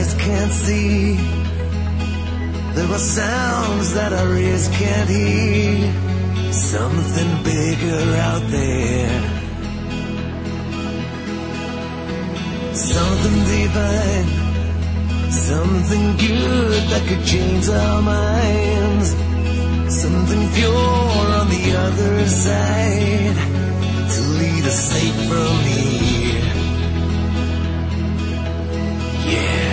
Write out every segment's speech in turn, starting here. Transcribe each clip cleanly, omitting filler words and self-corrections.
eyes can't see. There are sounds that our ears can't hear. Something bigger out there. Something divine. Something good that could change our minds. Something pure on the other side to lead us safe from here. Yeah.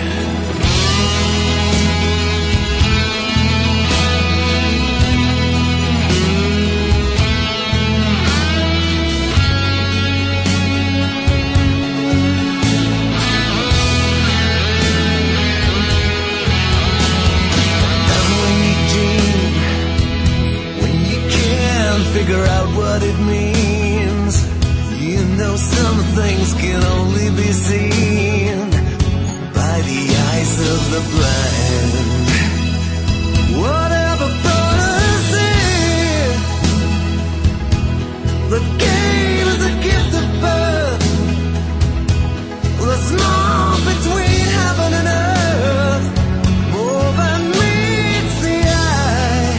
Figure out what it means. You know some things can only be seen by the eyes of the blind. Whatever brought us here, the game is a gift of birth. There's more between heaven and earth, more than meets the eye.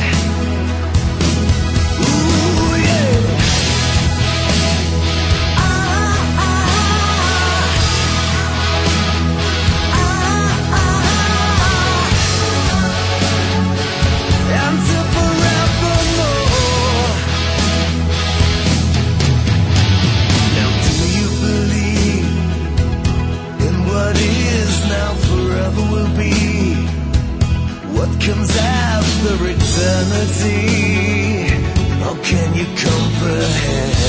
What comes after eternity? How can you comprehend?